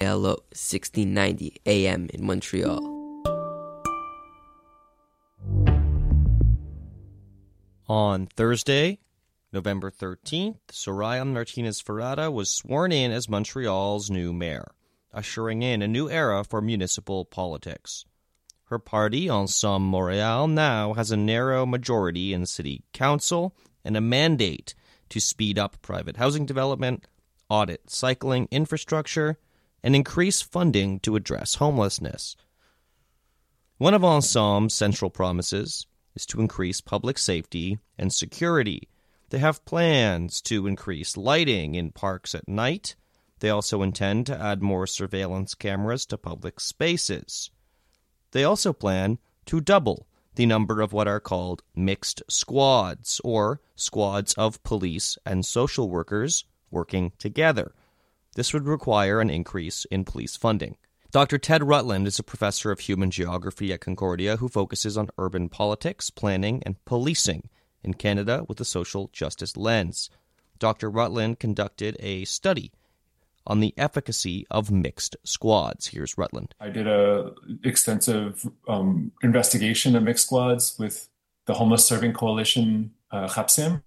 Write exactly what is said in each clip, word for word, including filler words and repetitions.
L O sixteen ninety A M in Montreal. On Thursday, November thirteenth, Soraya Martinez-Ferrada was sworn in as Montreal's new mayor, ushering in a new era for municipal politics. Her party, Ensemble Montréal, now has a narrow majority in city council and a mandate to speed up private housing development, audit cycling infrastructure, and increase funding to address homelessness. One of Ensemble's central promises is to increase public safety and security. They have plans to increase lighting in parks at night. They also intend to add more surveillance cameras to public spaces. They also plan to double the number of what are called mixed squads, or squads of police and social workers working together. This would require an increase in police funding. Doctor Ted Rutland is a professor of human geography at Concordia who focuses on urban politics, planning, and policing in Canada with a social justice lens. Doctor Rutland conducted a study on the efficacy of mixed squads. Here's Rutland. I did a extensive um, investigation of mixed squads with the Homeless Serving Coalition, uh, Hapsim,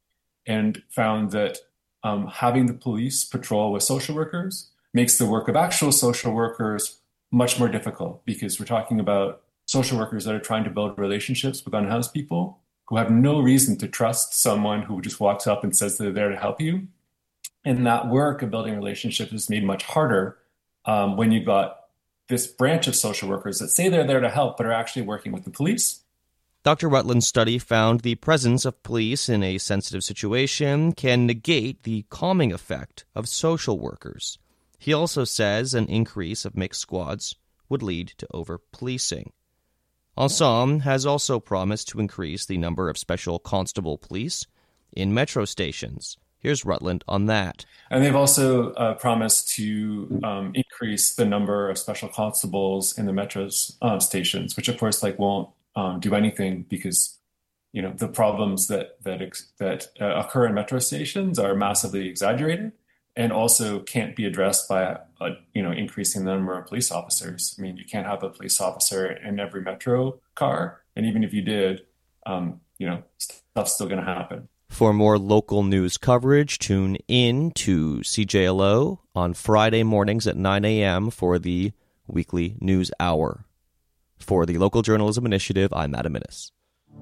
and found that um, having the police patrol with social workers makes the work of actual social workers much more difficult, because we're talking about social workers that are trying to build relationships with unhoused people who have no reason to trust someone who just walks up and says they're there to help you. And that work of building relationships is made much harder um, when you've got this branch of social workers that say they're there to help, but are actually working with the police. Doctor Rutland's study found the presence of police in a sensitive situation can negate the calming effect of social workers. He also says an increase of mixed squads would lead to over-policing. Ensemble has also promised to increase the number of special constable police in metro stations. Here's Rutland on that. And they've also uh, promised to um, increase the number of special constables in the metro uh, stations, which of course like won't um, do anything, because you know the problems that that ex- that uh, occur in metro stations are massively exaggerated, and also can't be addressed by uh, you know increasing the number of police officers. I mean, you can't have a police officer in every metro car, and even if you did, um, you know stuff's still going to happen. For more local news coverage, tune in to C J L O on Friday mornings at nine a.m. for the weekly news hour. For the Local Journalism Initiative, I'm Adam Minnis.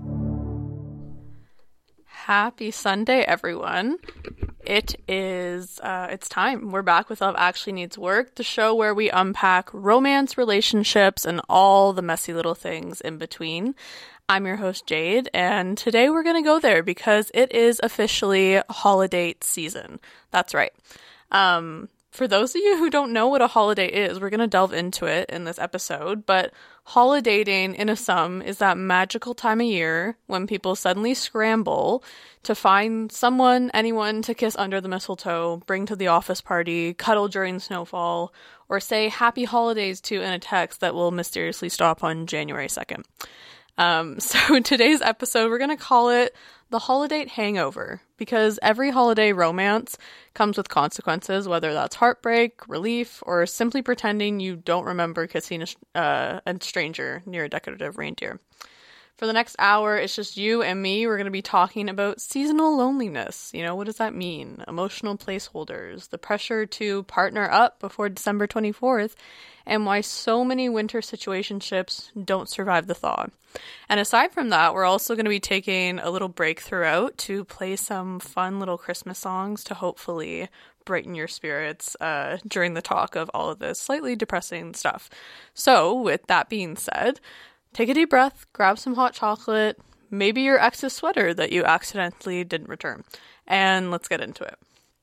Happy Sunday, everyone. It is, uh, it's time. We're back with Love Actually Needs Work, the show where we unpack romance, relationships, and all the messy little things in between. I'm your host, Jade, and today we're going to go there because it is officially holiday season. That's right. Um, for those of you who don't know what a holiday is, we're going to delve into it in this episode, but holidating in a sum is that magical time of year when people suddenly scramble to find someone, anyone to kiss under the mistletoe, bring to the office party, cuddle during snowfall, or say happy holidays to in a text that will mysteriously stop on January second. Um, so in today's episode, we're going to call it the holiday hangover, because every holiday romance comes with consequences, whether that's heartbreak, relief, or simply pretending you don't remember kissing a, uh, a stranger near a decorative reindeer. For the next hour, it's just you and me. We're going to be talking about seasonal loneliness. You know, what does that mean? Emotional placeholders, the pressure to partner up before December twenty-fourth, and why so many winter situationships don't survive the thaw. And aside from that, we're also going to be taking a little break throughout to play some fun little Christmas songs to hopefully brighten your spirits uh, during the talk of all of this slightly depressing stuff. So, with that being said, take a deep breath, grab some hot chocolate, maybe your ex's sweater that you accidentally didn't return, and let's get into it.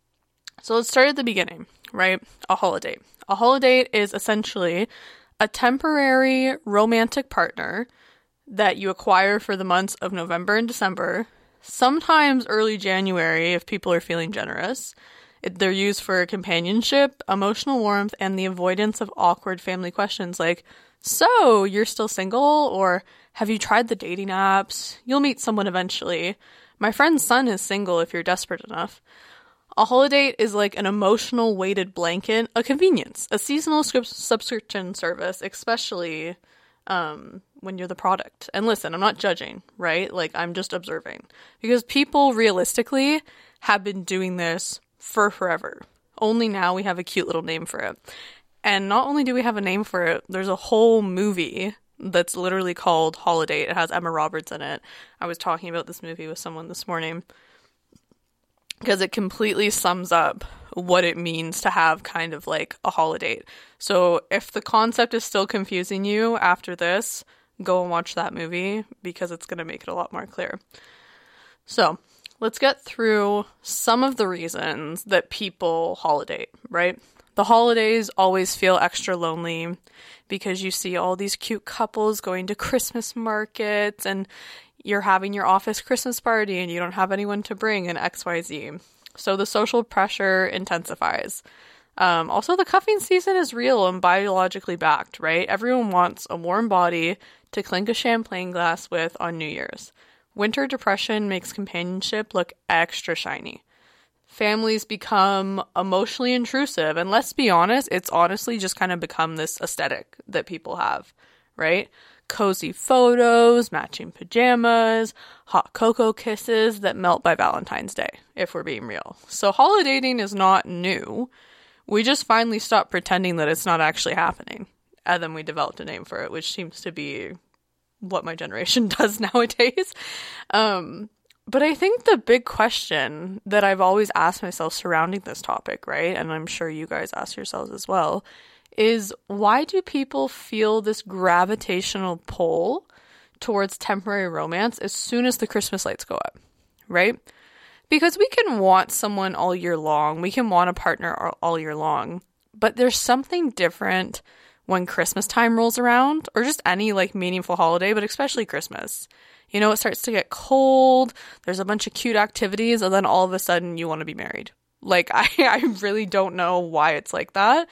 So let's start at the beginning, right? A holiday. A holiday is essentially a temporary romantic partner that you acquire for the months of November and December, sometimes early January if people are feeling generous. It, they're used for companionship, emotional warmth, and the avoidance of awkward family questions like, so, you're still single? Or, have you tried the dating apps? You'll meet someone eventually. My friend's son is single if you're desperate enough. A holiday is like an emotional weighted blanket, a convenience, a seasonal script subscription service, especially um, when you're the product. And listen, I'm not judging, right? Like, I'm just observing. Because people realistically have been doing this for forever. Only now we have a cute little name for it. And not only do we have a name for it, there's a whole movie that's literally called Holiday. It has Emma Roberts in it. I was talking about this movie with someone this morning because it completely sums up what it means to have kind of like a holiday. So if the concept is still confusing you after this, go and watch that movie because it's going to make it a lot more clear. So let's get through some of the reasons that people holiday, right? The holidays always feel extra lonely because you see all these cute couples going to Christmas markets and you're having your office Christmas party and you don't have anyone to bring and X Y Z. So the social pressure intensifies. Um, also, the cuffing season is real and biologically backed, right? Everyone wants a warm body to clink a champagne glass with on New Year's. Winter depression makes companionship look extra shiny. Families become emotionally intrusive. And let's be honest, it's honestly just kind of become this aesthetic that people have, right? Cozy photos, matching pajamas, hot cocoa kisses that melt by Valentine's Day, if we're being real. So holidaying is not new. We just finally stopped pretending that it's not actually happening. And then we developed a name for it, which seems to be what my generation does nowadays. Um, but I think the big question that I've always asked myself surrounding this topic, right, and I'm sure you guys ask yourselves as well, is why do people feel this gravitational pull towards temporary romance as soon as the Christmas lights go up, right? Because we can want someone all year long. We can want a partner all year long. But there's something different when Christmas time rolls around, or just any like meaningful holiday, but especially Christmas. You know, it starts to get cold, there's a bunch of cute activities, and then all of a sudden you want to be married. Like, I, I really don't know why it's like that.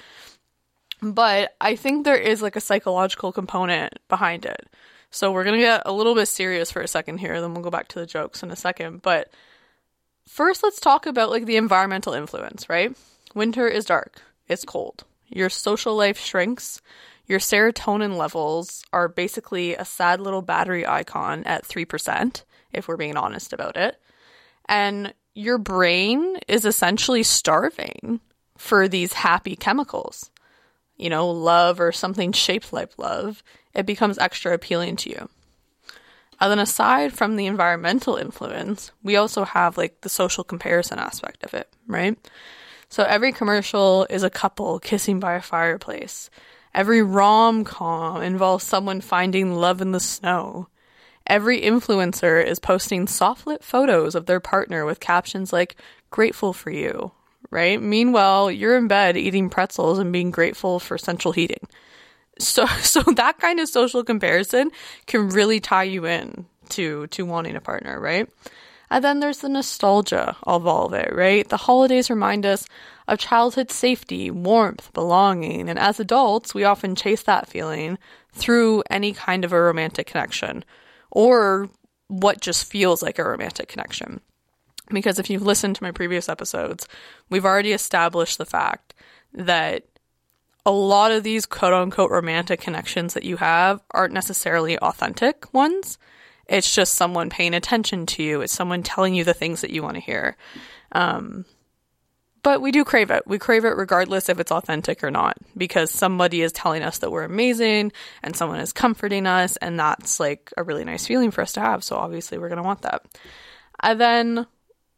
But I think there is like a psychological component behind it. So we're going to get a little bit serious for a second here, then we'll go back to the jokes in a second. But first, let's talk about like the environmental influence, right? Winter is dark. It's cold. Your social life shrinks. Your serotonin levels are basically a sad little battery icon at three percent, if we're being honest about it. And your brain is essentially starving for these happy chemicals. You know, love or something shaped like love. It becomes extra appealing to you. And then aside from the environmental influence, we also have like the social comparison aspect of it, right? So every commercial is a couple kissing by a fireplace. Every rom-com involves someone finding love in the snow. Every influencer is posting soft-lit photos of their partner with captions like, grateful for you, right? Meanwhile, you're in bed eating pretzels and being grateful for central heating. So so that kind of social comparison can really tie you in to, to wanting a partner, right? And then there's the nostalgia of all of it, right? The holidays remind us of childhood safety, warmth, belonging. And as adults, we often chase that feeling through any kind of a romantic connection or what just feels like a romantic connection. Because if you've listened to my previous episodes, we've already established the fact that a lot of these quote-unquote romantic connections that you have aren't necessarily authentic ones. It's just someone paying attention to you. It's someone telling you the things that you want to hear. Um, but we do crave it. We crave it regardless if it's authentic or not, because somebody is telling us that we're amazing and someone is comforting us, and that's like a really nice feeling for us to have. So obviously we're going to want that. And then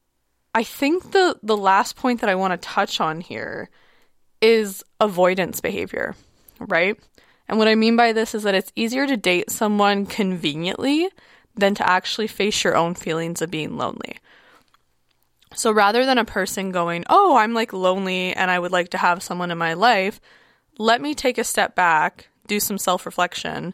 I think the, the last point that I want to touch on here is avoidance behavior, right? And what I mean by this is that it's easier to date someone conveniently than to actually face your own feelings of being lonely. So rather than a person going, oh, I'm like lonely and I would like to have someone in my life, let me take a step back, do some self-reflection,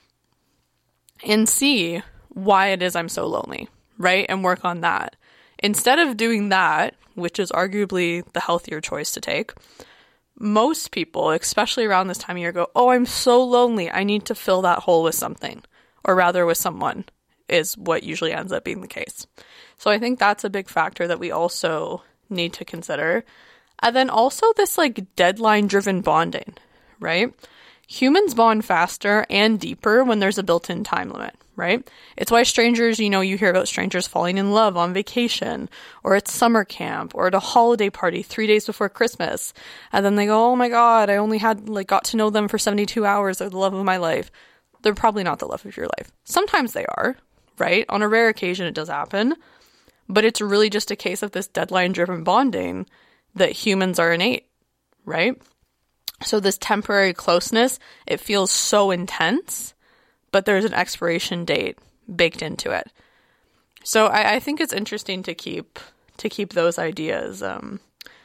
and see why it is I'm so lonely, right? And work on that. Instead of doing that, which is arguably the healthier choice to take, most people, especially around this time of year, go, oh, I'm so lonely. I need to fill that hole with something, or rather with someone, is what usually ends up being the case. So I think that's a big factor that we also need to consider. And then also this like deadline-driven bonding, right? Humans bond faster and deeper when there's a built-in time limit, right? It's why strangers, you know, you hear about strangers falling in love on vacation or at summer camp or at a holiday party three days before Christmas. And then they go, oh my God, I only had like got to know them for seventy-two hours. They're the love of my life. They're probably not the love of your life. Sometimes they are, right? On a rare occasion, it does happen. But it's really just a case of this deadline-driven bonding that humans are innate, right? So this temporary closeness, it feels so intense, but there's an expiration date baked into it. So I, I think it's interesting to keep to keep those ideas um,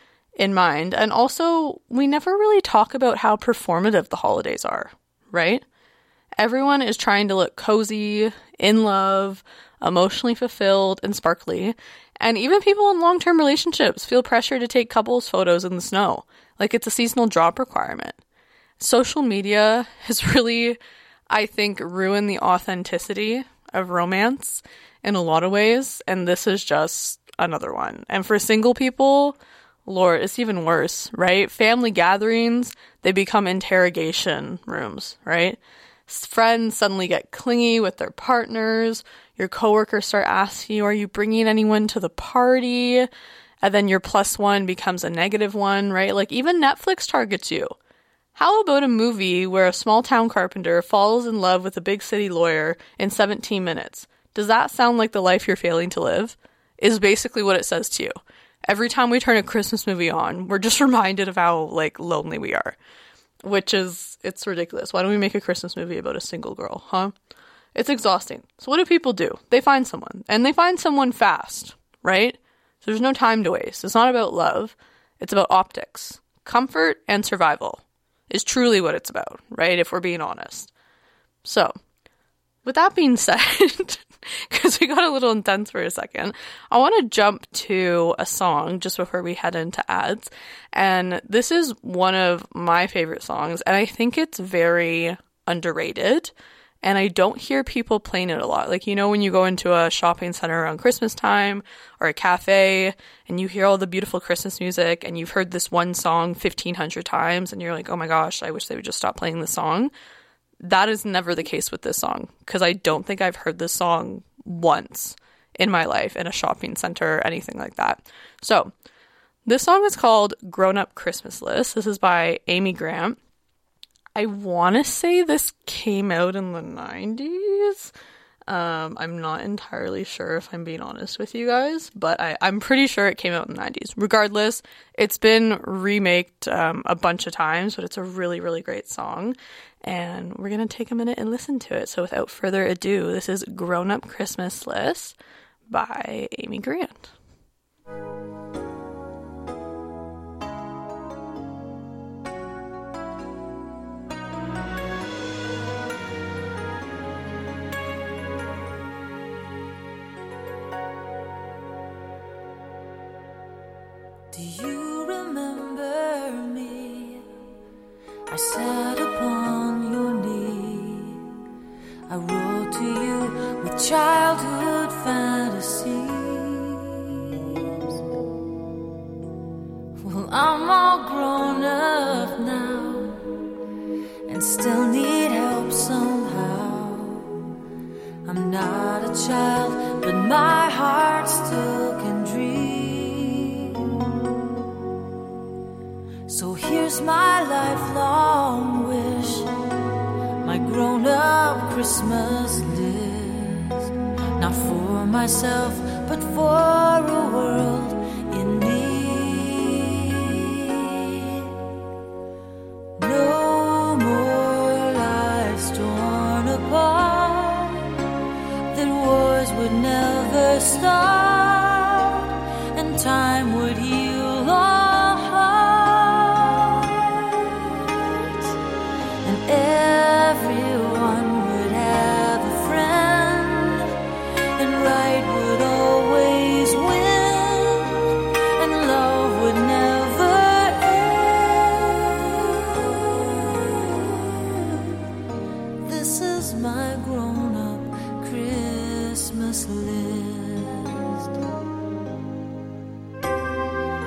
in mind. And also, we never really talk about how performative the holidays are, right? Everyone is trying to look cozy, in love, emotionally fulfilled, and sparkly. And even people in long-term relationships feel pressure to take couples photos in the snow. Like it's a seasonal job requirement. Social media has really, I think, ruined the authenticity of romance in a lot of ways. And this is just another one. And for single people, Lord, it's even worse, right? Family gatherings, they become interrogation rooms, right? Friends suddenly get clingy with their partners. Your coworkers start asking you, are you bringing anyone to the party? And then your plus one becomes a negative one, right? Like even Netflix targets you. How about a movie where a small town carpenter falls in love with a big city lawyer in seventeen minutes? Does that sound like the life you're failing to live? Is basically what it says to you. Every time we turn a Christmas movie on, we're just reminded of how like lonely we are. Which is, it's ridiculous. Why don't we make a Christmas movie about a single girl, huh? It's exhausting. So what do people do? They find someone. And they find someone fast, right? So there's no time to waste. It's not about love. It's about optics. Comfort and survival is truly what it's about, right? If we're being honest. So, with that being said, because we got a little intense for a second, I want to jump to a song just before we head into ads. And this is one of my favorite songs, and I think it's very underrated. And I don't hear people playing it a lot. Like, you know, when you go into a shopping center around Christmas time or a cafe and you hear all the beautiful Christmas music and you've heard this one song fifteen hundred times and you're like, oh my gosh, I wish they would just stop playing this song. That is never the case with this song, because I don't think I've heard this song once in my life in a shopping center or anything like that. So this song is called Grown Up Christmas List. This is by Amy Grant. I want to say this came out in the nineties. Um, I'm not entirely sure if I'm being honest with you guys, but I, I'm pretty sure it came out in the nineties. Regardless, it's been remaked um, a bunch of times, but it's a really, really great song. And we're going to take a minute and listen to it. So without further ado, this is Grown Up Christmas List by Amy Grant. Do you remember me? I sat upon your knee. I wrote to you with childhood fantasies. Well, I'm all grown up now and still need help somehow. I'm not a child, but my heart still can dream. So here's my lifelong wish, my grown-up Christmas list. Not for myself, but for a world in need. No more lives torn apart, that wars would never start, and time would heal all. Everyone would have a friend, and right would always win, and love would never end. This is my grown-up Christmas list.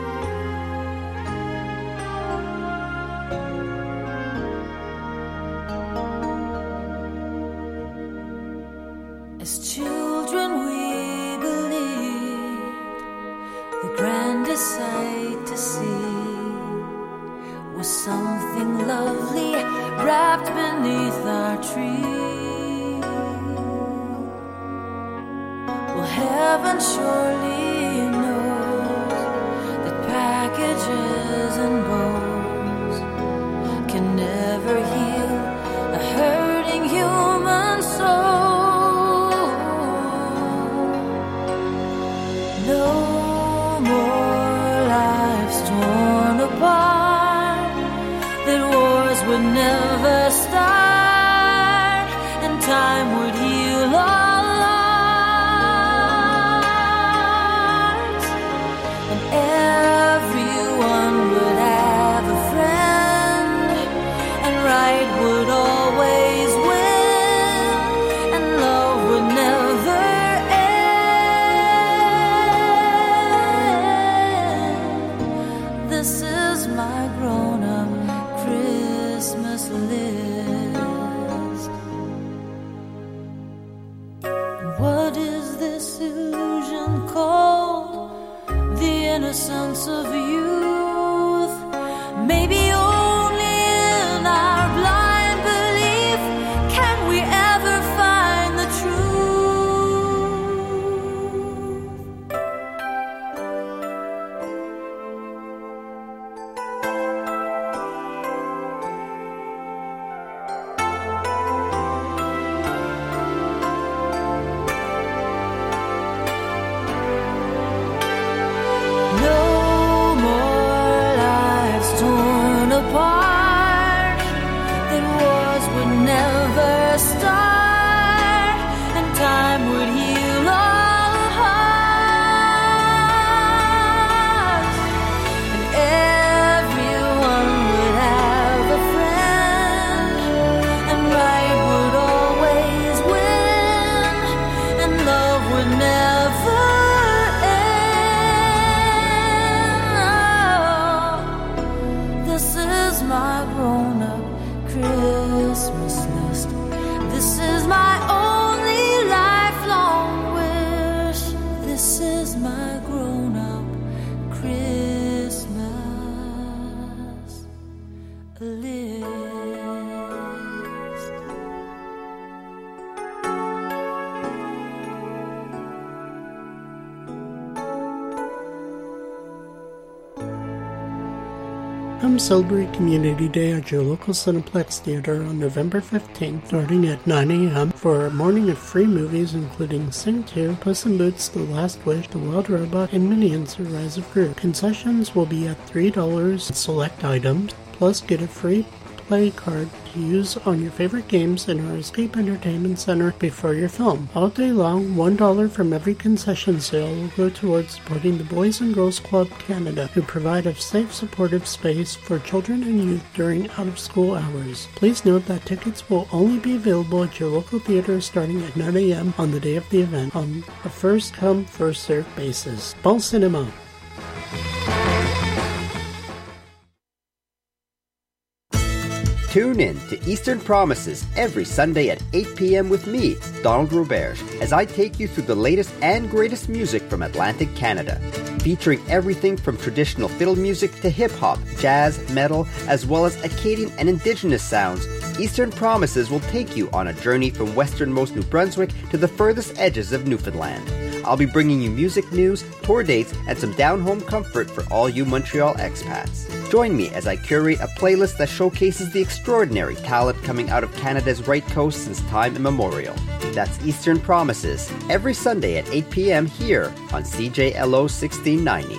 As children we believed the grandest sight to see was something lovely wrapped beneath our tree. Well, heaven surely knows that packages and bows can never heal a hurting human soul. No more lives torn apart, that wars would never start, and time would heal all hearts, and everyone would have a friend, and right would always win, and love would never end. This is my grown-up Christmas list. What is this illusion called? The innocence of youth. Maybe only in our blind belief can we ever find the truth. No more lives torn apart, that wars would never start, and time would heal all hearts, and everyone would have a friend, and right would always win, and love would never end. This is my grown-up Christmas list. This is my only lifelong wish. This is my grown-up Christmas list. Come celebrate Community Day at your local Cineplex Theater on November fifteenth, starting at nine a.m. for a morning of free movies including Sing two, Puss in Boots: The Last Wish, The Wild Robot, and Minions: The Rise of Gru. Concessions will be at three dollars on select items, plus get a free play card to use on your favorite games in our Escape Entertainment Center before your film. All day long, one dollar from every concession sale will go towards supporting the Boys and Girls Club Canada, who provide a safe, supportive space for children and youth during out-of-school hours. Please note that tickets will only be available at your local theater starting at nine a.m. on the day of the event on a first-come, first-served basis. Bon Cinema! Tune in to Eastern Promises every Sunday at eight p.m. with me, Donald Robert, as I take you through the latest and greatest music from Atlantic Canada, featuring everything from traditional fiddle music to hip-hop, jazz, metal, as well as Acadian and Indigenous sounds. Eastern Promises will take you on a journey from westernmost New Brunswick to the furthest edges of Newfoundland. I'll be bringing you music news, tour dates, and some down-home comfort for all you Montreal expats. Join me as I curate a playlist that showcases the extraordinary talent coming out of Canada's right coast since time immemorial. That's Eastern Promises, every Sunday at eight p.m. here on C J L O sixteen ninety.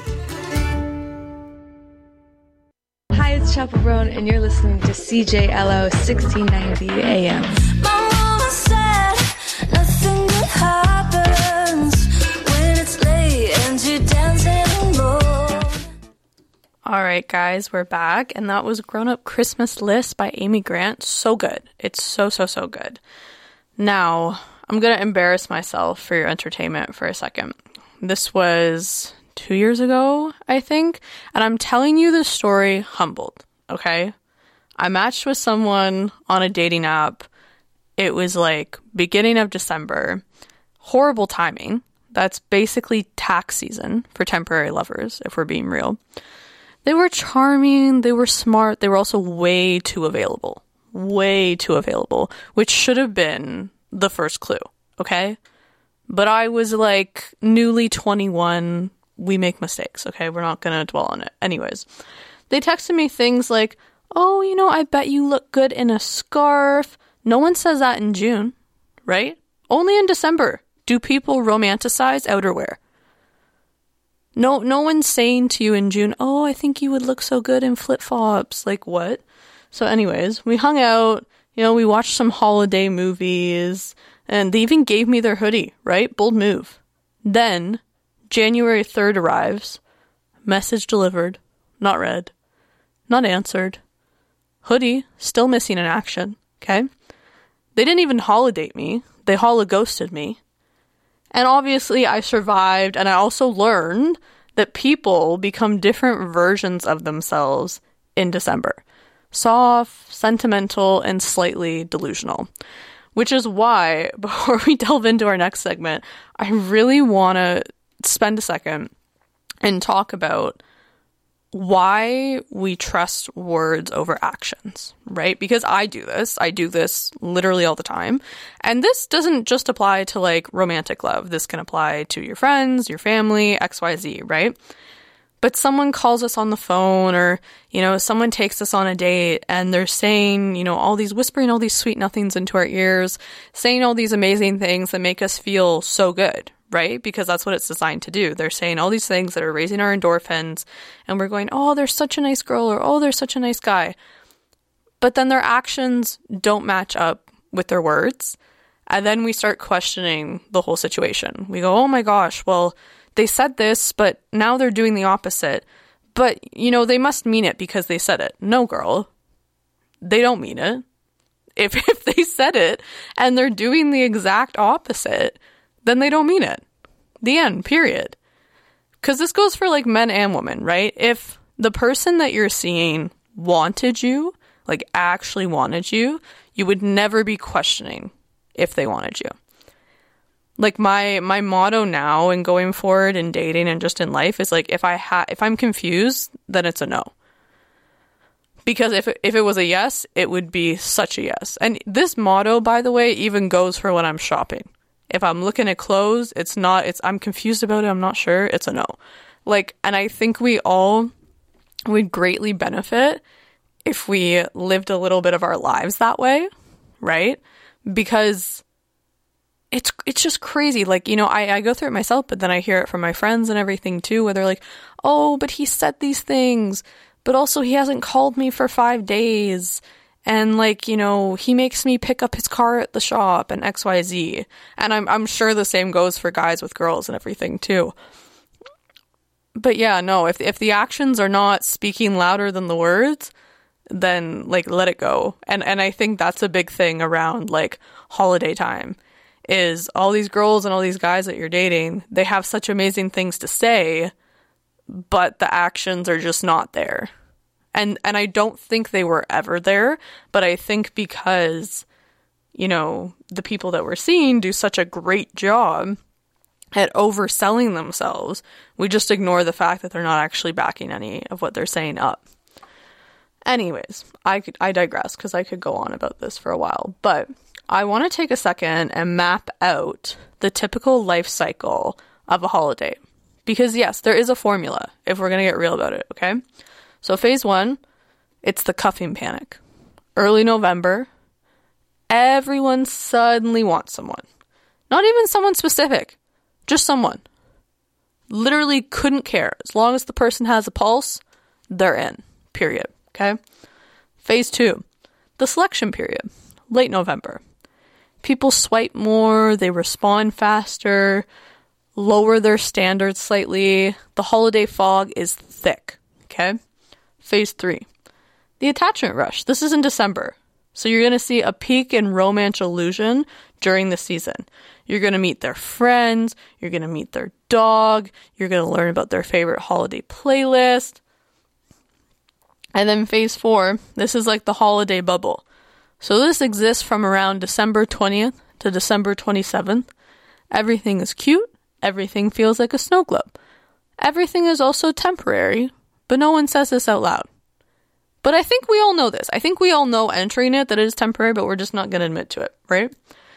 Hi, it's Chaperone, and you're listening to C J L O sixteen ninety A M. My mama said nothing good happens when it's late and you're dancing alone. All right, guys, we're back, and that was Grown Up Christmas List by Amy Grant. So good. It's so, so, so good. Now, I'm going to embarrass myself for your entertainment for a second. This was two years ago, I think, and I'm telling you this story humbled, okay? I matched with someone on a dating app. It was like beginning of December. horrible timing. That's basically tax season for temporary lovers, if we're being real. They were charming, they were smart, they were also way too available. Way too available, which should have been the first clue, okay? But I was like newly twenty-one, we make mistakes, okay? We're not gonna dwell on it. Anyways, they texted me things like, oh, you know, I bet you look good in a scarf. No one says that in June, right? Only in December do people romanticize outerwear. No, no one's saying to you in June, oh, I think you would look so good in flip-flops. Like, what? So anyways, we hung out, you know, we watched some holiday movies, and they even gave me their hoodie, right? Bold move. Then, January third arrives, message delivered, not read, not answered, hoodie still missing in action, okay? They didn't even holiday me, they holo-ghosted me. And obviously I survived, and I also learned that people become different versions of themselves in December. Soft, sentimental, and slightly delusional. Which is why, before we delve into our next segment, I really want to spend a second and talk about why we trust words over actions, right? Because I do this. I do this literally all the time. And this doesn't just apply to like romantic love. This can apply to your friends, your family, X Y Z, right? But someone calls us on the phone, or, you know, someone takes us on a date and they're saying, you know, all these, whispering all these sweet nothings into our ears, saying all these amazing things that make us feel so good, right? Because that's what it's designed to do. They're saying all these things that are raising our endorphins, and we're going, oh, they're such a nice girl, or oh, they're such a nice guy. But then their actions don't match up with their words. And then we start questioning the whole situation. We go, oh my gosh, well, they said this, but now they're doing the opposite. But, you know, they must mean it because they said it. No, girl. They don't mean it. If if they said it and they're doing the exact opposite, then they don't mean it. The end, period. Because this goes for like men and women, right? If the person that you're seeing wanted you, like actually wanted you, you would never be questioning if they wanted you. Like my my motto now and going forward in dating and just in life is like, if I ha- if I'm confused, then it's a no. Because if it, if it was a yes, it would be such a yes. And this motto, by the way, even goes for when I'm shopping. If I'm looking at clothes, it's not, it's, I'm confused about it, I'm not sure, it's a no. Like, and I think we all would greatly benefit if we lived a little bit of our lives that way, right? Because it's it's just crazy. Like, you know, I, I go through it myself, but then I hear it from my friends and everything too, where they're like, oh, but he said these things, but also he hasn't called me for five days. And like, you know, he makes me pick up his car at the shop and X Y Z. And I'm I'm sure the same goes for guys with girls and everything too. But yeah, no, if if the actions are not speaking louder than the words, then like let it go. And and I think that's a big thing around like holiday time, is all these girls and all these guys that you're dating, they have such amazing things to say, but the actions are just not there. And and I don't think they were ever there, but I think because, you know, the people that we're seeing do such a great job at overselling themselves, we just ignore the fact that they're not actually backing any of what they're saying up. Anyways, I could I digress because I could go on about this for a while, but I want to take a second and map out the typical life cycle of a holiday. Because yes, there is a formula if we're going to get real about it, okay? So phase one, it's the cuffing panic. Early November, everyone suddenly wants someone. Not even someone specific, just someone. Literally couldn't care. As long as the person has a pulse, they're in, period, okay? Phase two, the selection period, late November. People swipe more, they respond faster, lower their standards slightly. The holiday fog is thick, okay? Phase three, the attachment rush. This is in December. So you're going to see a peak in romance illusion during the season. You're going to meet their friends, you're going to meet their dog, you're going to learn about their favorite holiday playlist. And then phase four, this is like the holiday bubble. So this exists from around December twentieth to December twenty-seventh. Everything is cute. Everything feels like a snow globe. Everything is also temporary, but no one says this out loud. But I think we all know this. I think we all know entering it that it is temporary, but we're just not going to admit to it, right?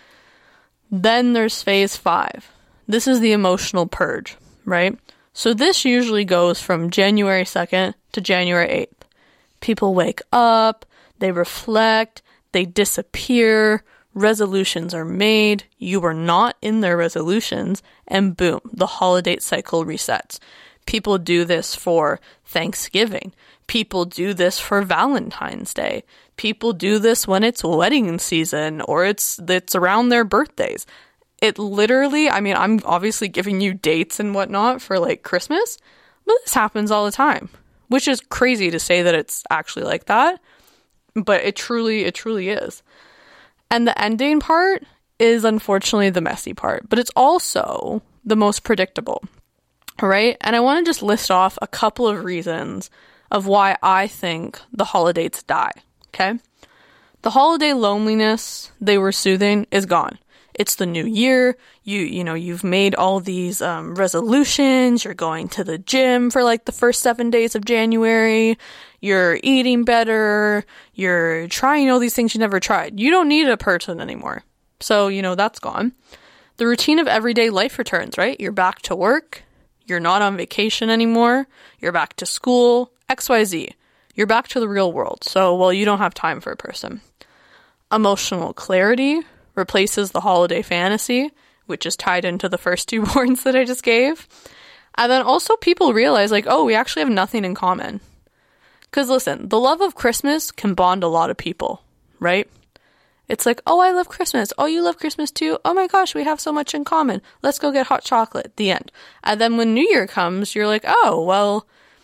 Then there's phase five. This is the emotional purge, right? So this usually goes from January second to January eighth. People wake up, they reflect, they disappear, resolutions are made, you were not in their resolutions, and boom, the holiday cycle resets. People do this for Thanksgiving. People do this for Valentine's Day. People do this when it's wedding season or it's it's around their birthdays. It literally, I mean, I'm obviously giving you dates and whatnot for like Christmas, but this happens all the time, which is crazy to say that it's actually like that, but it truly, it truly is. And the ending part is unfortunately the messy part, but it's also the most predictable, right? And I want to just list off a couple of reasons of why I think the holidays die, okay? The holiday loneliness they were soothing is gone. It's the new year. You you know, you've made all these um, resolutions. You're going to the gym for like the first seven days of January. You're eating better. You're trying all these things you never tried. You don't need a person anymore. So, you know, that's gone. The routine of everyday life returns, right? You're back to work. You're not on vacation anymore. You're back to school. X Y Z. You're back to the real world. So, well, you don't have time for a person. Emotional clarity replaces the holiday fantasy, which is tied into the first two points that I just gave. And then also people realize like, oh, we actually have nothing in common. Because listen, the love of Christmas can bond a lot of people, right? It's like, oh, I love Christmas. Oh, you love Christmas too? Oh my gosh, we have so much in common. Let's go get hot chocolate. The end. And then when New Year comes, you're like, oh, well,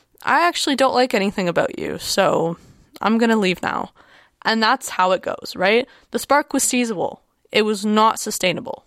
I actually don't like anything about you, so I'm going to leave now. And that's how it goes, right? The spark was seasonal. It was not sustainable.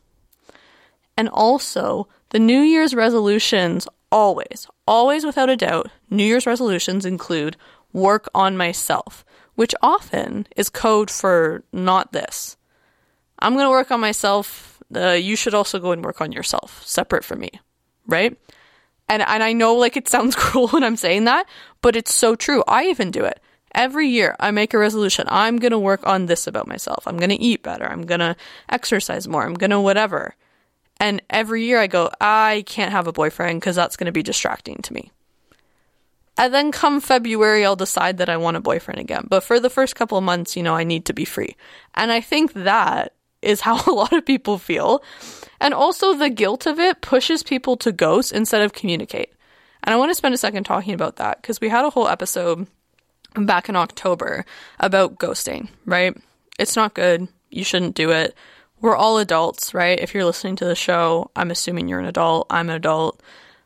And also, the New Year's resolutions always, always without a doubt, New Year's resolutions include work on myself, which often is code for not this. I'm going to work on myself. Uh, you should also go and work on yourself, separate from me, right? And and I know like it sounds cruel when I'm saying that, but it's so true. I even do it. Every year I make a resolution. I'm going to work on this about myself. I'm going to eat better. I'm going to exercise more. I'm going to whatever. And every year I go, I can't have a boyfriend because that's going to be distracting to me. And then come February, I'll decide that I want a boyfriend again. But for the first couple of months, you know, I need to be free. And I think that is how a lot of people feel. And also the guilt of it pushes people to ghost instead of communicate. And I want to spend a second talking about that because we had a whole episode back in October about ghosting, right? It's not good. You shouldn't do it. We're all adults, right? If you're listening to the show, I'm assuming you're an adult. I'm an adult.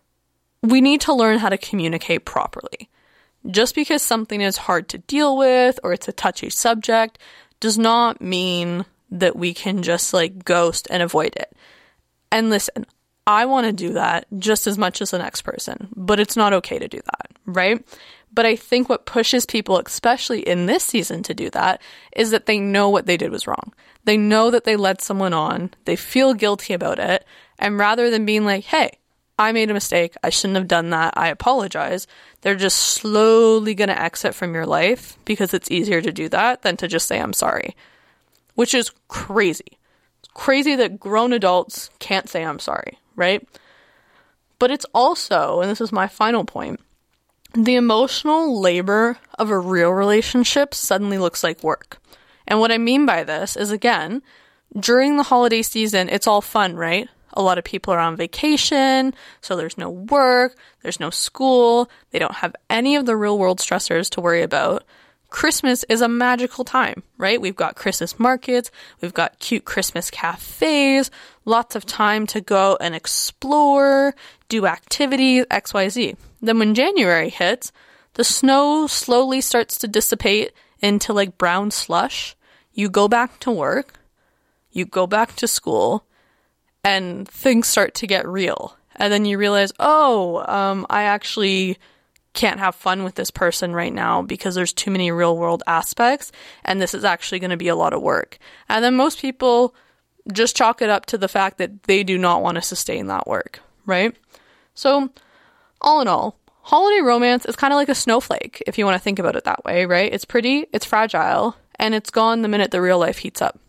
We need to learn how to communicate properly. Just because something is hard to deal with or it's a touchy subject does not mean that we can just like ghost and avoid it. And listen, I want to do that just as much as the next person, but it's not okay to do that, right? But I think what pushes people, especially in this season, to do that is that they know what they did was wrong. They know that they led someone on. They feel guilty about it. And rather than being like, hey, I made a mistake, I shouldn't have done that, I apologize, they're just slowly going to exit from your life because it's easier to do that than to just say, I'm sorry, which is crazy. It's crazy that grown adults can't say I'm sorry, right? But it's also, and this is my final point, the emotional labor of a real relationship suddenly looks like work. And what I mean by this is, again, during the holiday season, it's all fun, right? A lot of people are on vacation, so there's no work, there's no school, they don't have any of the real world stressors to worry about. Christmas is a magical time, right? We've got Christmas markets, we've got cute Christmas cafes, lots of time to go and explore, do activities, X Y Z. Then when January hits, the snow slowly starts to dissipate into like brown slush. You go back to work, you go back to school, and things start to get real. And then you realize, oh, um, I actually can't have fun with this person right now because there's too many real world aspects, and this is actually going to be a lot of work. And then most people just chalk it up to the fact that they do not want to sustain that work, right? So, all in all, holiday romance is kind of like a snowflake, if you want to think about it that way, right? It's pretty, it's fragile, and it's gone the minute the real life heats up.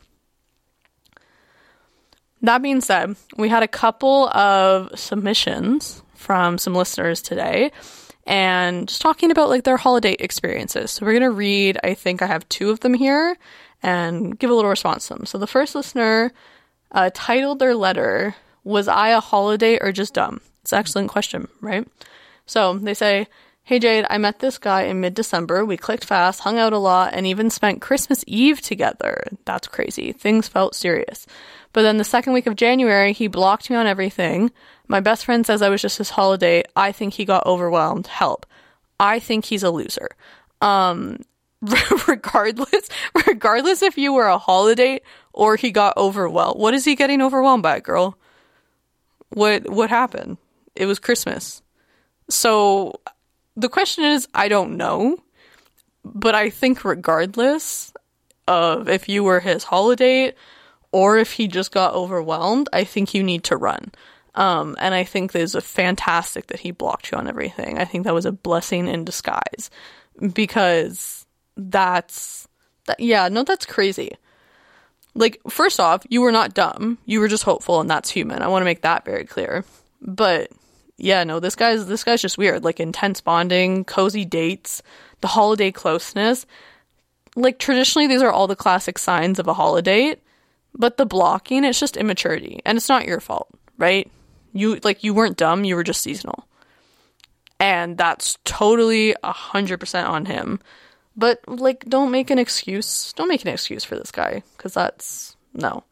That being said, we had a couple of submissions from some listeners today, and just talking about like their holiday experiences. So we're going to read, I think I have two of them here, and give a little response to them. So the first listener uh, titled their letter, "Was I a holiday or just dumb?" It's an excellent question, right? So they say, "Hey Jade, I met this guy in mid-December. We clicked fast, hung out a lot, and even spent Christmas Eve together. That's crazy. Things felt serious. But then the second week of January, he blocked me on everything. My best friend says I was just his holiday. I think he got overwhelmed. Help. I think he's a loser." Um, regardless, regardless if you were a holiday or he got overwhelmed. What is he getting overwhelmed by, girl? What, what happened? It was Christmas. So the question is, I don't know, but I think regardless of if you were his holiday or if he just got overwhelmed, I think you need to run. Um, and I think it's fantastic that he blocked you on everything. I think that was a blessing in disguise, because that's, that, yeah, no, that's crazy. Like, first off, you were not dumb. You were just hopeful, and that's human. I want to make that very clear. But yeah, no, this guy's this guy's just weird. Like, intense bonding, cozy dates, the holiday closeness. Like, traditionally, these are all the classic signs of a holiday. But the blocking, it's just immaturity, and it's not your fault, right? You like you weren't dumb. You were just seasonal, and that's totally a hundred percent on him. But like, don't make an excuse. Don't make an excuse for this guy, because that's no.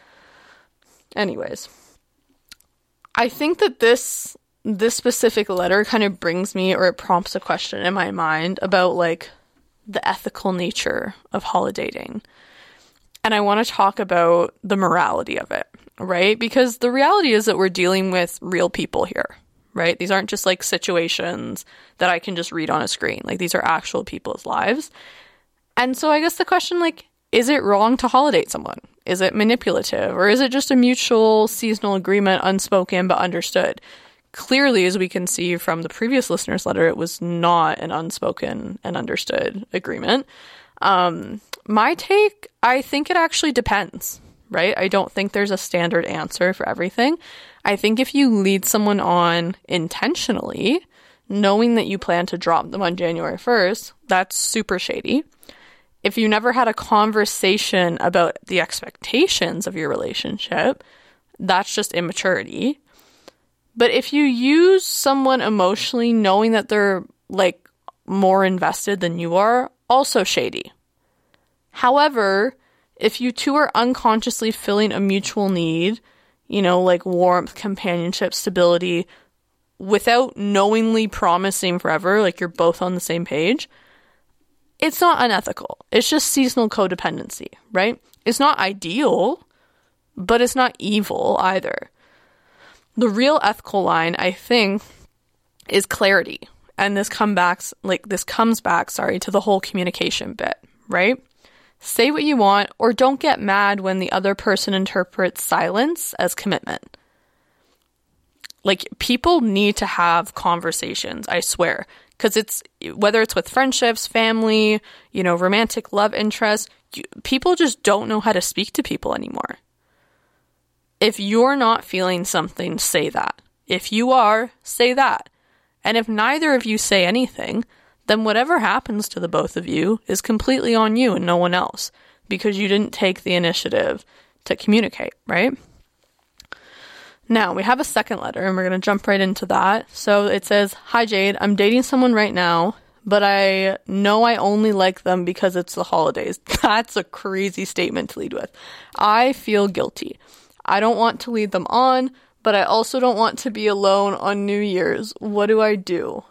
Anyways, I think that this this specific letter kind of brings me, or it prompts a question in my mind about like the ethical nature of holidaying. And I want to talk about the morality of it, right? Because the reality is that we're dealing with real people here, right? These aren't just like situations that I can just read on a screen. Like, these are actual people's lives. And so I guess the question, like, is it wrong to holiday someone? Is it manipulative? Or is it just a mutual seasonal agreement, unspoken but understood? Clearly, as we can see from the previous listener's letter, it was not an unspoken and understood agreement. Um, my take, I think it actually depends, right? I don't think there's a standard answer for everything. I think if you lead someone on intentionally, knowing that you plan to drop them on January first, that's super shady. If you never had a conversation about the expectations of your relationship, that's just immaturity. But if you use someone emotionally, knowing that they're like more invested than you are, also shady. However, if you two are unconsciously filling a mutual need, you know, like warmth, companionship, stability, without knowingly promising forever, like you're both on the same page, it's not unethical. It's just seasonal codependency, right? It's not ideal, but it's not evil either. The real ethical line, I think, is clarity. And this come back, like this comes back, sorry, to the whole communication bit, right? Say what you want, or don't get mad when the other person interprets silence as commitment. Like, people need to have conversations, I swear. Because it's, whether it's with friendships, family, you know, romantic love interests, you, people just don't know how to speak to people anymore. If you're not feeling something, say that. If you are, say that. And if neither of you say anything, then whatever happens to the both of you is completely on you and no one else, because you didn't take the initiative to communicate, right? Now, we have a second letter, and we're going to jump right into that. So it says, "Hi Jade, I'm dating someone right now, but I know I only like them because it's the holidays." That's a crazy statement to lead with. "I feel guilty. I don't want to lead them on, but I also don't want to be alone on New Year's. What do I do?"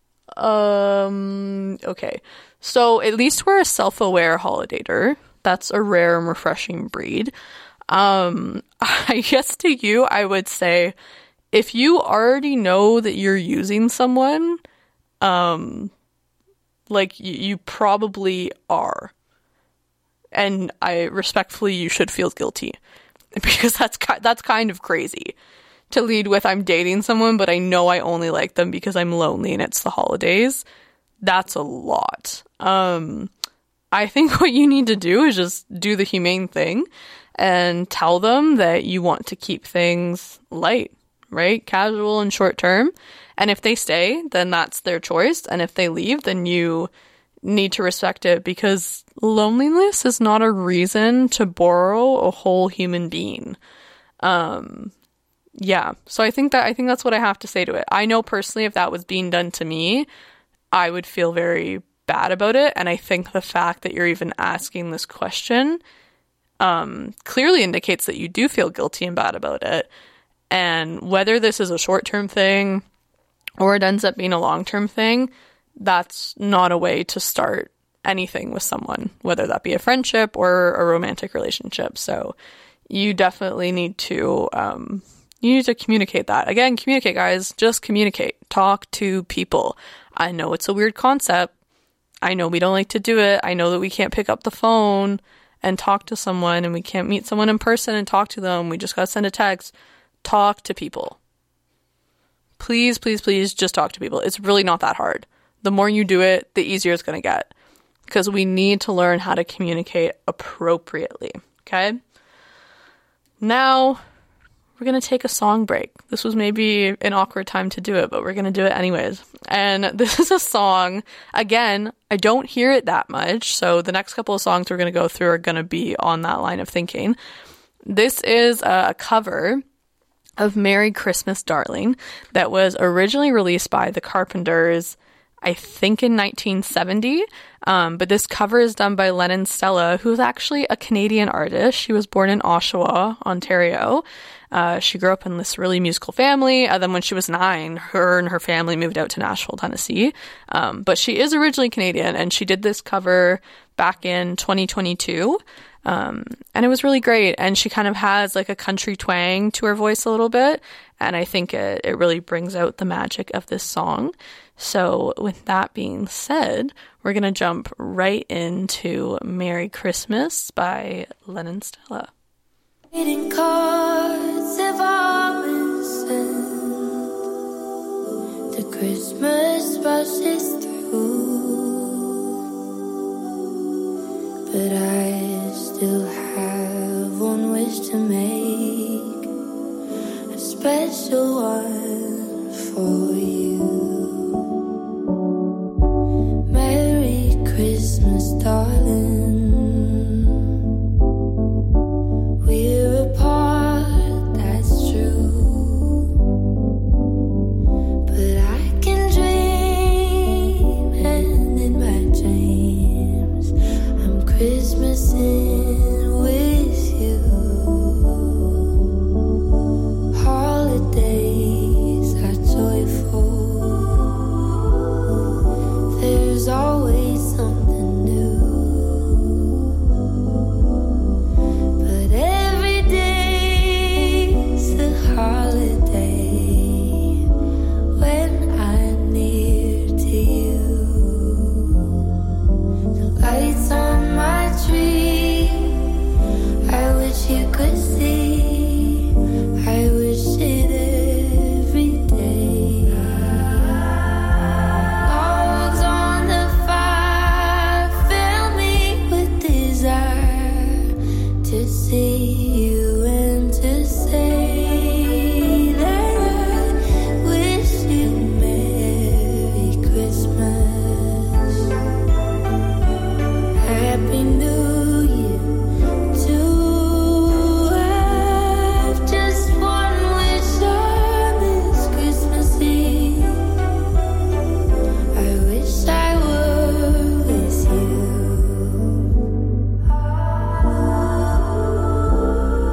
Um, okay. So at least we're a self-aware holidater. That's a rare and refreshing breed. Um, I guess to you, I would say, if you already know that you're using someone, um, like you, you probably are. And I respectfully, you should feel guilty. because that's ki- that's kind of crazy to lead with I'm dating someone, but I know I only like them because I'm lonely and it's the holidays. That's a lot. Um, I think what you need to do is just do the humane thing and tell them that you want to keep things light, right? Casual and short term. And if they stay, then that's their choice. And if they leave, then you need to respect it, because loneliness is not a reason to borrow a whole human being. Um, yeah. So I think that, I think that's what I have to say to it. I know personally, if that was being done to me, I would feel very bad about it. And I think the fact that you're even asking this question, um, clearly indicates that you do feel guilty and bad about it. And whether this is a short-term thing or it ends up being a long-term thing, that's not a way to start anything with someone, whether that be a friendship or a romantic relationship. So you definitely need to, um, you need to communicate that. Again, communicate, guys. Just communicate. Talk to people. I know it's a weird concept. I know we don't like to do it. I know that we can't pick up the phone and talk to someone, and we can't meet someone in person and talk to them. We just got to send a text. Talk to people. Please, please, please just talk to people. It's really not that hard. The more you do it, the easier it's going to get, because we need to learn how to communicate appropriately. Okay? Now, we're going to take a song break. This was maybe an awkward time to do it, but we're going to do it anyways. And this is a song, again, I don't hear it that much, so the next couple of songs we're going to go through are going to be on that line of thinking. This is a cover of Merry Christmas, Darling, that was originally released by the Carpenters, I think in nineteen seventy, um, but this cover is done by Lennon Stella, who's actually a Canadian artist. She was born in Oshawa, Ontario. Uh, she grew up in this really musical family, and then when she was nine, her and her family moved out to Nashville, Tennessee. Um, but she is originally Canadian, and she did this cover back in twenty twenty-two. Um, and it was really great. And she kind of has like a country twang to her voice a little bit. And I think it, it really brings out the magic of this song. So with that being said, we're going to jump right into Merry Christmas by Lennon Stella. Greeting cards have all been sent. The Christmas rush is through, but I still have one wish to make, a special one for you. Merry Christmas, darling. We're apart, that's true, but I can dream, and in my dreams I'm Christmasing with you. Holidays are joyful. There's always something new. But every day's a holiday when I'm near to you. The lights on my tree, I wish you could see. I wish it every day. Logs on the fire fill me with desire to see you and to say that I wish you Merry Christmas, Happy New Year too. I've just one wish on this Christmas Eve. I wish I were with you.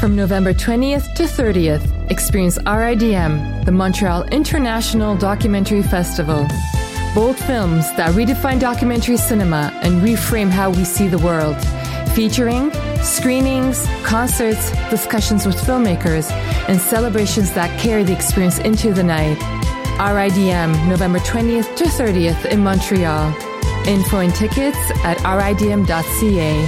From November twentieth to thirtieth, experience R I D M, the Montreal International Documentary Festival. Bold films that redefine documentary cinema and reframe how we see the world. Featuring screenings, concerts, discussions with filmmakers, and celebrations that carry the experience into the night. R I D M, November twentieth to thirtieth in Montreal. Info and tickets at r i d m dot c a.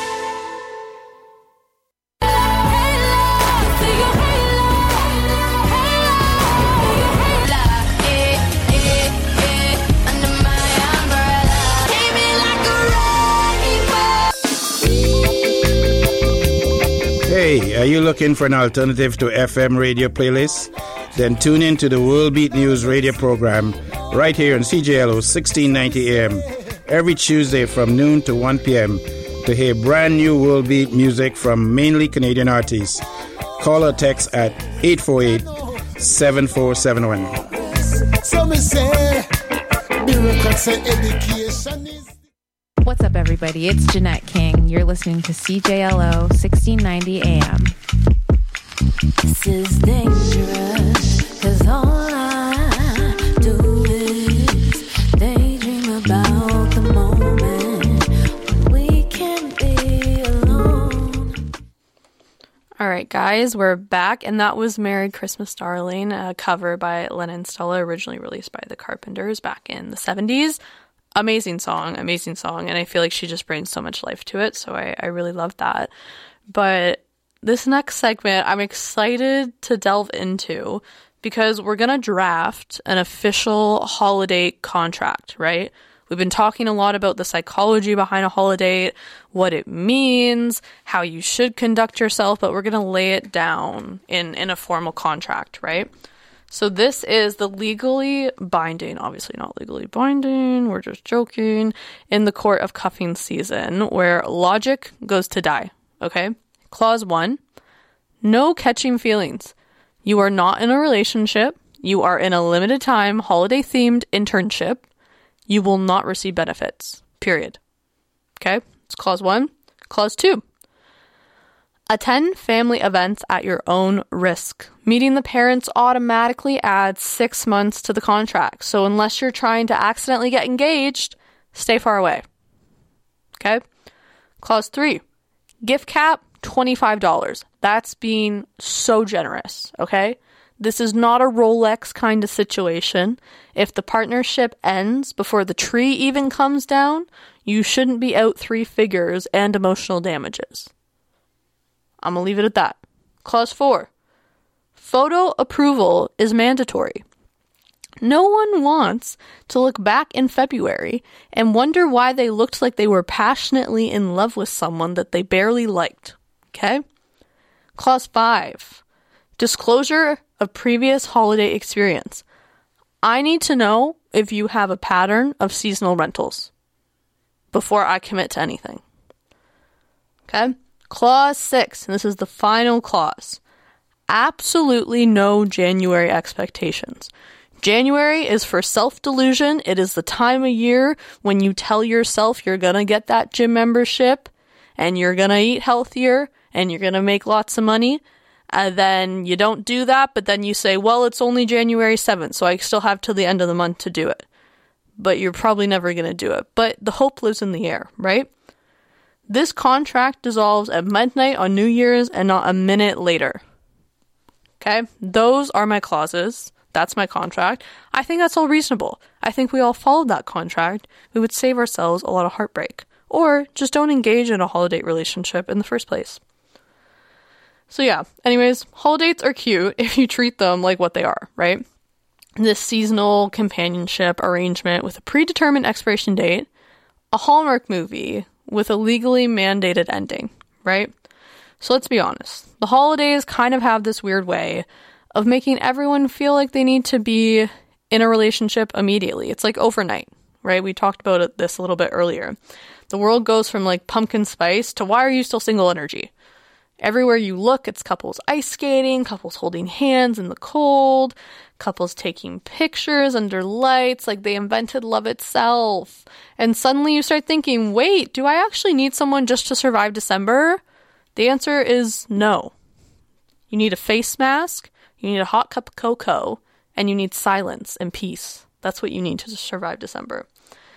Hey, are you looking for an alternative to F M radio playlists? Then tune in to the World Beat News radio program right here on C J L O sixteen ninety A M every Tuesday from noon to one p.m. to hear brand new World Beat music from mainly Canadian artists. Call or text at eight four eight, seven four seven one. What's up, everybody? It's Jeanette King. You're listening to C J L O sixteen ninety A M. This is dangerous, 'cause all I do is daydream about the moment when we can be alone. All right, guys, we're back, and that was Merry Christmas, Darling, a cover by Lennon Stella, originally released by the Carpenters back in the seventies. Amazing song, amazing song, and I feel like she just brings so much life to it, so I, I really love that. But this next segment, I'm excited to delve into because we're going to draft an official holiday contract, right? We've been talking a lot about the psychology behind a holiday, what it means, how you should conduct yourself, but we're going to lay it down in, in a formal contract, right? So this is the legally binding, obviously not legally binding, we're just joking, in the court of cuffing season, where logic goes to die, okay? Clause one, no catching feelings. You are not in a relationship. You are in a limited time, holiday-themed internship. You will not receive benefits, period. Okay, it's clause one. Clause two, attend family events at your own risk. Meeting the parents automatically adds six months to the contract. So unless you're trying to accidentally get engaged, stay far away. Okay? Clause three, gift cap, twenty-five dollars. That's being so generous, okay? This is not a Rolex kind of situation. If the partnership ends before the tree even comes down, you shouldn't be out three figures and emotional damages. I'm going to leave it at that. Clause four. Photo approval is mandatory. No one wants to look back in February and wonder why they looked like they were passionately in love with someone that they barely liked. Okay? Clause five. Disclosure of previous holiday experience. I need to know if you have a pattern of seasonal rentals before I commit to anything. Okay? Clause six, and this is the final clause. Absolutely no January expectations. January is for self-delusion. It is the time of year when you tell yourself you're going to get that gym membership and you're going to eat healthier and you're going to make lots of money. And then you don't do that, but then you say, well, it's only January seventh, so I still have till the end of the month to do it. But you're probably never going to do it. But the hope lives in the air, right? This contract dissolves at midnight on New Year's and not a minute later. Okay? Those are my clauses. That's my contract. I think that's all reasonable. I think we all followed that contract. We would save ourselves a lot of heartbreak. Or just don't engage in a holiday relationship in the first place. So yeah, anyways, holidays are cute if you treat them like what they are, right? This seasonal companionship arrangement with a predetermined expiration date, a Hallmark movie with a legally mandated ending, right? So let's be honest. The holidays kind of have this weird way of making everyone feel like they need to be in a relationship immediately. It's like overnight, right? We talked about it, this a little bit earlier. The world goes from like pumpkin spice to why are you still single energy? Everywhere you look, it's couples ice skating, couples holding hands in the cold, couples taking pictures under lights, like they invented love itself. And suddenly you start thinking, wait, do I actually need someone just to survive December? The answer is no. You need a face mask, you need a hot cup of cocoa, and you need silence and peace. That's what you need to survive December.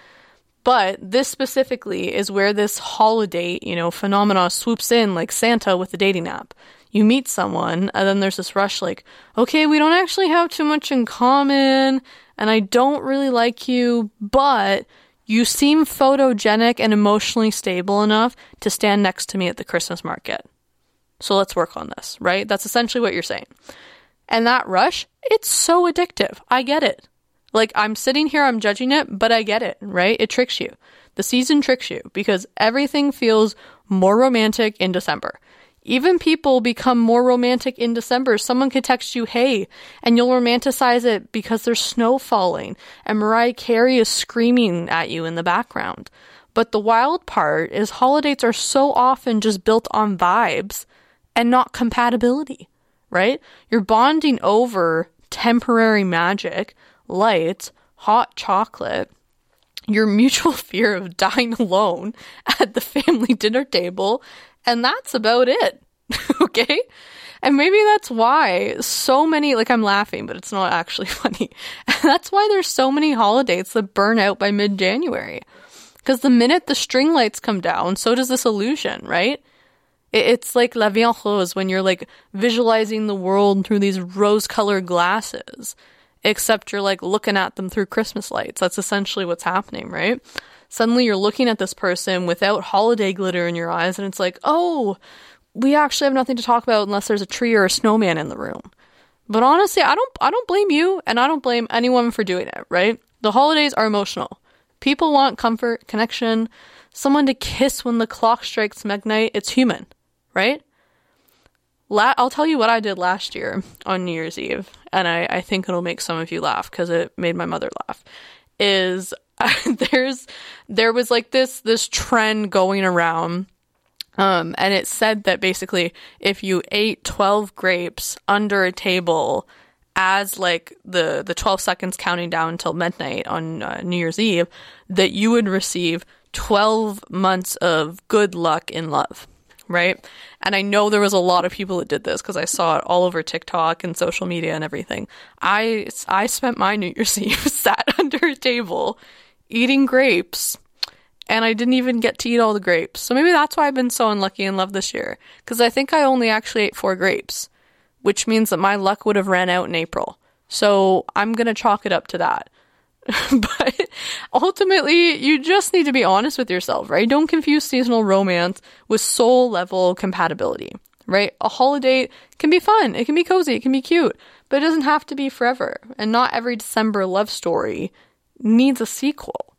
But this specifically is where this holiday, you know, phenomena swoops in like Santa with the dating app. You meet someone, and then there's this rush like, okay, we don't actually have too much in common, and I don't really like you, but you seem photogenic and emotionally stable enough to stand next to me at the Christmas market. So let's work on this, right? That's essentially what you're saying. And that rush, it's so addictive. I get it. Like, I'm sitting here, I'm judging it, but I get it, right? It tricks you. The season tricks you because everything feels more romantic in December. Even people become more romantic in December. Someone could text you, hey, and you'll romanticize it because there's snow falling and Mariah Carey is screaming at you in the background. But the wild part is holidays are so often just built on vibes and not compatibility, right? You're bonding over temporary magic, lights, hot chocolate, your mutual fear of dying alone at the family dinner table, and that's about it. Okay? And maybe that's why so many, like, I'm laughing, but it's not actually funny. That's why there's so many holidays that burn out by mid-January. Because the minute the string lights come down, so does this illusion, right? It's like La Vie en Rose when you're, like, visualizing the world through these rose-colored glasses. Except you're, like, looking at them through Christmas lights. That's essentially what's happening, right? Suddenly you're looking at this person without holiday glitter in your eyes, and it's like, oh, we actually have nothing to talk about unless there's a tree or a snowman in the room. But honestly, I don't I don't blame you, and I don't blame anyone for doing it, right? The holidays are emotional. People want comfort, connection, someone to kiss when the clock strikes midnight. It's human, right? La- I'll tell you what I did last year on New Year's Eve, and I, I think it'll make some of you laugh because it made my mother laugh, is there's there was like this this trend going around, um, and it said that basically if you ate twelve grapes under a table as like the, the twelve seconds counting down until midnight on uh, New Year's Eve, that you would receive twelve months of good luck in love. Right? And I know there was a lot of people that did this because I saw it all over TikTok and social media and everything. I, I spent my New Year's Eve sat under a table eating grapes, and I didn't even get to eat all the grapes. So maybe that's why I've been so unlucky in love this year, because I think I only actually ate four grapes, which means that my luck would have ran out in April. So I'm going to chalk it up to that. But ultimately, you just need to be honest with yourself, right? Don't confuse seasonal romance with soul level compatibility, right? A holiday can be fun, it can be cozy, it can be cute, but it doesn't have to be forever. And not every December love story needs a sequel.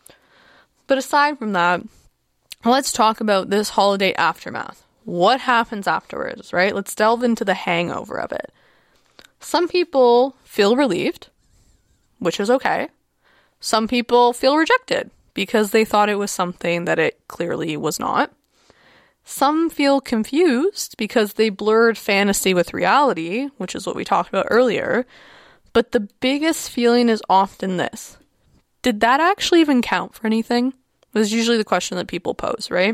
But aside from that, let's talk about this holiday aftermath. What happens afterwards, right? Let's delve into the hangover of it. Some people feel relieved, which is okay. Some people feel rejected because they thought it was something that it clearly was not. Some feel confused because they blurred fantasy with reality, which is what we talked about earlier. But the biggest feeling is often this: did that actually even count for anything? Was usually the question that people pose, right?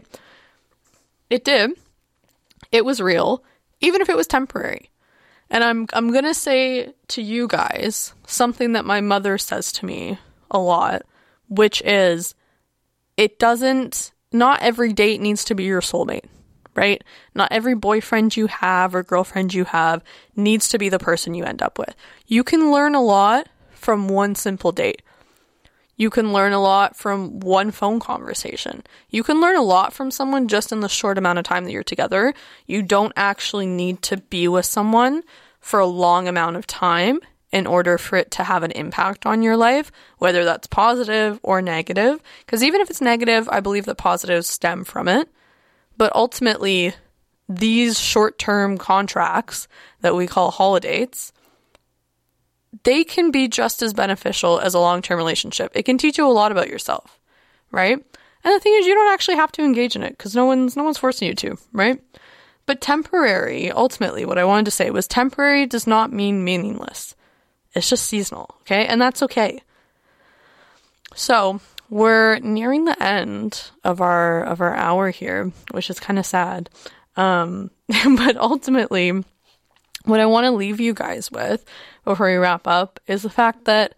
It did. It was real, even if it was temporary. And I'm I'm going to say to you guys something that my mother says to me a lot, which is, it doesn't, not every date needs to be your soulmate, right? Not every boyfriend you have or girlfriend you have needs to be the person you end up with. You can learn a lot from one simple date. You can learn a lot from one phone conversation. You can learn a lot from someone just in the short amount of time that you're together. You don't actually need to be with someone for a long amount of time in order for it to have an impact on your life, whether that's positive or negative. Because even if it's negative, I believe that positives stem from it. But ultimately, these short-term contracts that we call holidays, they can be just as beneficial as a long-term relationship. It can teach you a lot about yourself, right? And the thing is, you don't actually have to engage in it because no one's no one's forcing you to, right? But temporary, ultimately, what I wanted to say was temporary does not mean meaningless. It's just seasonal, okay? And that's okay. So we're nearing the end of our of our hour here, which is kind of sad. Um, but ultimately, what I want to leave you guys with before we wrap up is the fact that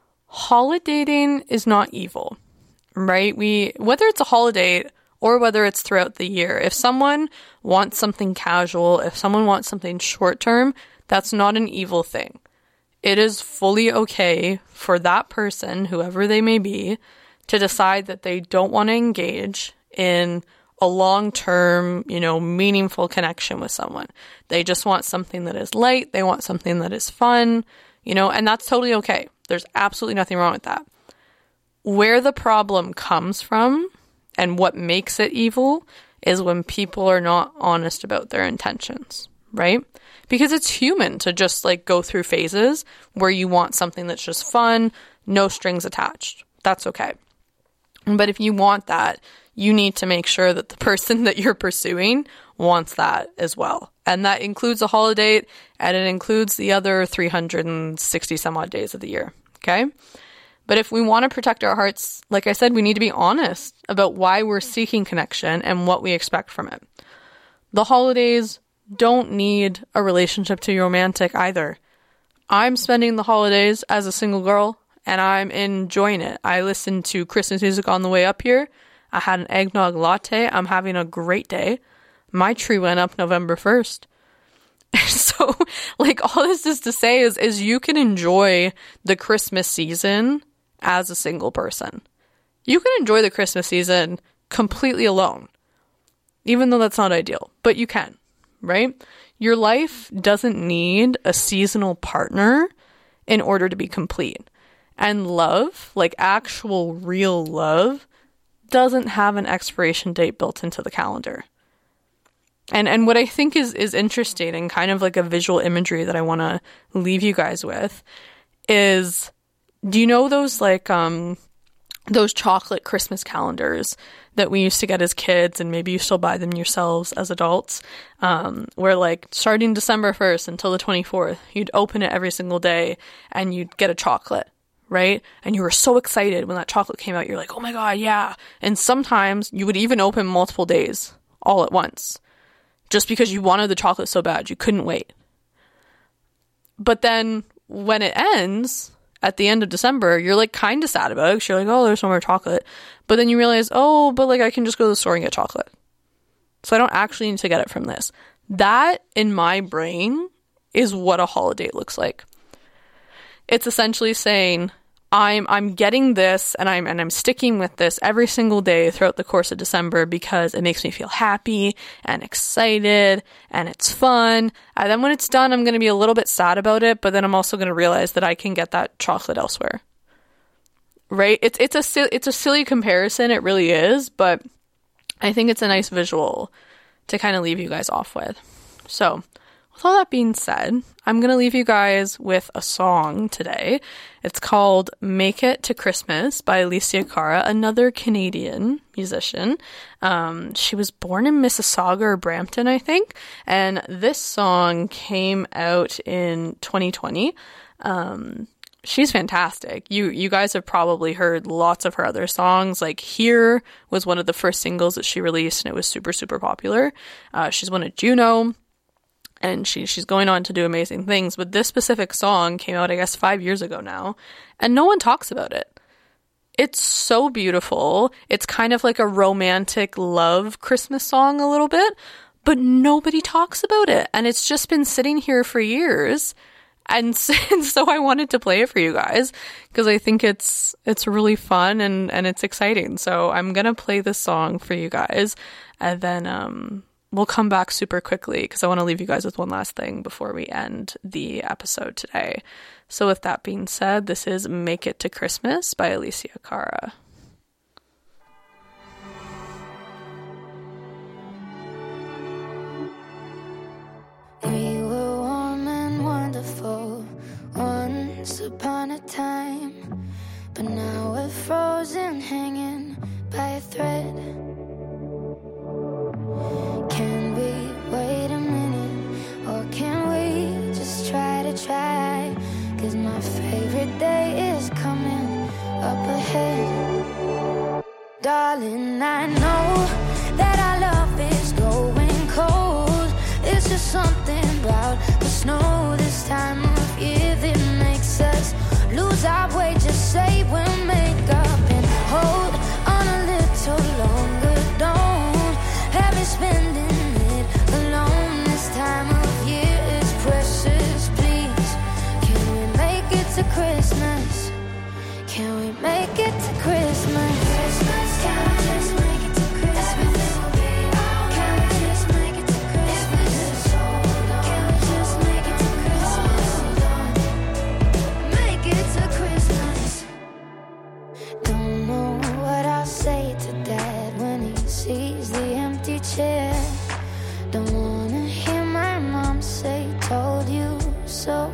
holidating is not evil, right? We, whether it's a holiday or whether it's throughout the year, if someone wants something casual, if someone wants something short term, that's not an evil thing. It is fully okay for that person, whoever they may be, to decide that they don't want to engage in a long-term, you know, meaningful connection with someone. They just want something that is light. They want something that is fun, you know, and that's totally okay. There's absolutely nothing wrong with that. Where the problem comes from and what makes it evil is when people are not honest about their intentions, right? Because it's human to just like go through phases where you want something that's just fun, no strings attached. That's okay. But if you want that, you need to make sure that the person that you're pursuing wants that as well. And that includes a holiday, and it includes the other three hundred sixty some odd days of the year. Okay? But if we want to protect our hearts, like I said, we need to be honest about why we're seeking connection and what we expect from it. The holidays don't need a relationship to be romantic either. I'm spending the holidays as a single girl, and I'm enjoying it. I listened to Christmas music on the way up here. I had an eggnog latte. I'm having a great day. My tree went up November first. So, like, all this is to say is, is you can enjoy the Christmas season as a single person. You can enjoy the Christmas season completely alone, even though that's not ideal, but you can, right? Your life doesn't need a seasonal partner in order to be complete. And love, like actual real love, doesn't have an expiration date built into the calendar. And and what I think is, is interesting and kind of like a visual imagery that I want to leave you guys with is, do you know those like um those chocolate Christmas calendars that we used to get as kids, and maybe you still buy them yourselves as adults, um, where like starting December first until the twenty-fourth, you'd open it every single day and you'd get a chocolate, right? And you were so excited when that chocolate came out. You're like, oh my God, yeah. And sometimes you would even open multiple days all at once just because you wanted the chocolate so bad. You couldn't wait. But then when it ends at the end of December, you're like kind of sad about it because you're like, oh, there's no more chocolate. But then you realize, oh, but like I can just go to the store and get chocolate. So I don't actually need to get it from this. That, in my brain, is what a holiday looks like. It's essentially saying, I'm I'm getting this and I'm and I'm sticking with this every single day throughout the course of December because it makes me feel happy and excited and it's fun. And then when it's done, I'm going to be a little bit sad about it, but then I'm also going to realize that I can get that chocolate elsewhere. Right? It's it's a it's a silly comparison, it really is, but I think it's a nice visual to kind of leave you guys off with. So, with all that being said, I'm going to leave you guys with a song today. It's called Make It to Christmas by Alicia Cara, another Canadian musician. Um, she was born in Mississauga or Brampton, I think. And this song came out in twenty twenty. Um, she's fantastic. You you guys have probably heard lots of her other songs. Like Here was one of the first singles that she released, and it was super, super popular. Uh, she's won a Juno. And she she's going on to do amazing things. But this specific song came out, I guess, five years ago now. And no one talks about it. It's so beautiful. It's kind of like a romantic love Christmas song a little bit. But nobody talks about it. And it's just been sitting here for years. And so I wanted to play it for you guys. Because I think it's it's really fun and, and it's exciting. So I'm going to play this song for you guys. And then... um. We'll come back super quickly because I want to leave you guys with one last thing before we end the episode today. So with that being said, this is Make It to Christmas by Alicia Cara. We were warm and wonderful once upon a time, but now we're frozen, hanging by a thread. Can we wait a minute, or can we just try to try? Cause my favorite day is coming up ahead. Darling, I know that our love is going cold. It's just something about the snow this time of year that makes us lose our way. Just say we'll make up and hold on a little longer. Don't have me spending it alone. This time of year is precious. Please, can we make it to Christmas? Can we make it to Christmas? Christmas, can we just make it to Christmas? Everything will be alright. Can we just make it to Christmas? Hold on. Can we just make it to Christmas? Hold on. Make it to Christmas. Don't know what I'll say to Dad when he sees the empty chair. Don't wanna hear my mom say, told you so.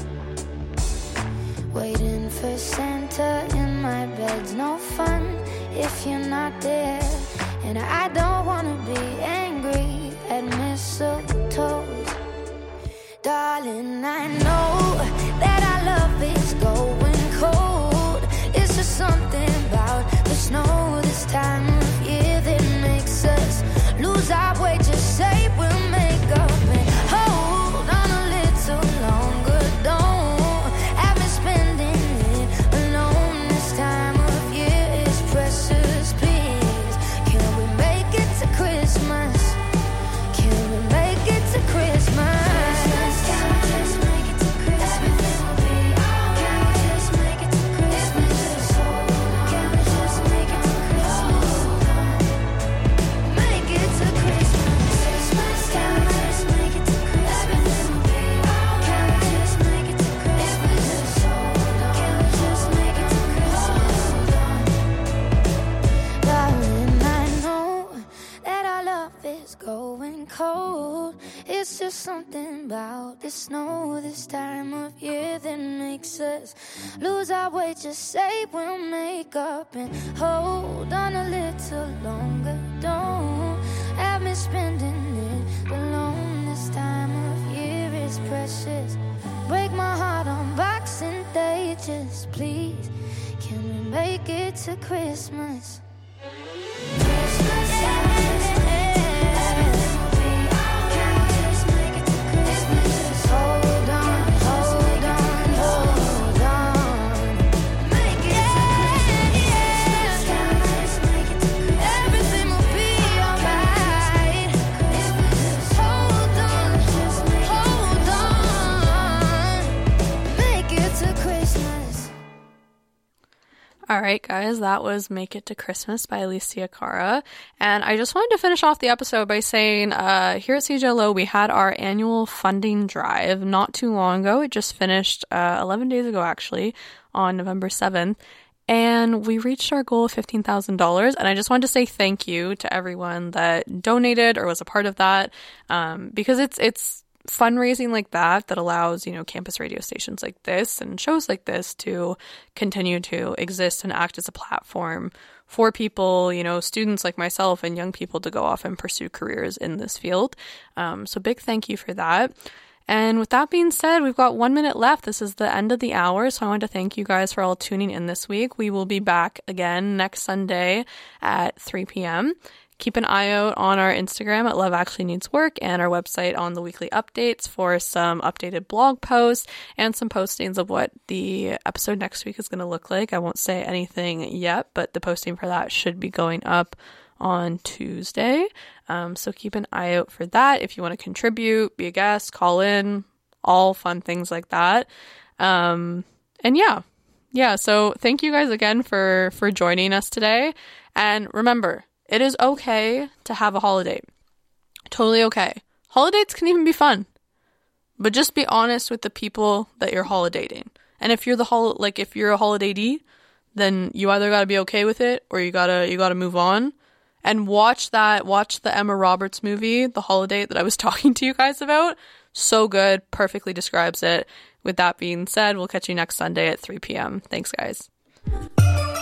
Waiting for Santa in my bed's no fun if you're not there. And I don't wanna be angry at mistletoe. Darling, I know that our love is going cold. It's just something about the snow this time of year that makes us lose our way. Just say we'll make up and hold on a little longer. Don't have me spending it alone. This time of year is precious. Please, can we make it to Christmas? Can we make it to Christmas? Can we just make it to Christmas? Everything will be alright. Can we just make it to Christmas? Can we just make it to Christmas? Make it to Christmas. Can we just make it to Christmas? Everything will be alright. Can we just make it to Christmas? Can we just make it to Christmas? Darling, I know that our love is going cold. It's just something about the snow this time of year that makes us lose our way. Just say we'll make up and hold on a little longer. Don't have me spending it alone. This time of year is precious. Break my heart on Boxing Day. Just please, can we make it to Christmas? Christmas, hold on, hold on, hold on. Make it to Christmas. Everything will be alright. Hold on, hold on. Make it to Christmas. All right, guys, that was Make It to Christmas by Alicia Cara. And I just wanted to finish off the episode by saying uh, here at C J L O, we had our annual funding drive not too long ago. It just finished uh, eleven days ago, actually, on November seventh. And we reached our goal of fifteen thousand dollars. And I just wanted to say thank you to everyone that donated or was a part of that, um, because it's it's fundraising like that that allows, you know, campus radio stations like this and shows like this to continue to exist and act as a platform for people, you know, students like myself and young people to go off and pursue careers in this field. Um, so big thank you for that. And with that being said, we've got one minute left. This is the end of the hour, so I want to thank you guys for all tuning in this week. We will be back again next Sunday at three p.m. Keep an eye out on our Instagram at Love Actually Needs Work and our website on the weekly updates for some updated blog posts and some postings of what the episode next week is going to look like. I won't say anything yet, but the posting for that should be going up on Tuesday. Um, so keep an eye out for that. If you want to contribute, be a guest, call in, all fun things like that. Um, and yeah, yeah. So thank you guys again for, for joining us today. And remember, it is okay to have a holiday. Totally okay. Holidays can even be fun. But just be honest with the people that you're holidaying. And if you're the hol- like if you're a holidayee, then you either got to be okay with it or you got to you got to move on. And watch that watch the Emma Roberts movie, The Holiday, that I was talking to you guys about. So good, perfectly describes it. With that being said, we'll catch you next Sunday at three p.m. Thanks, guys.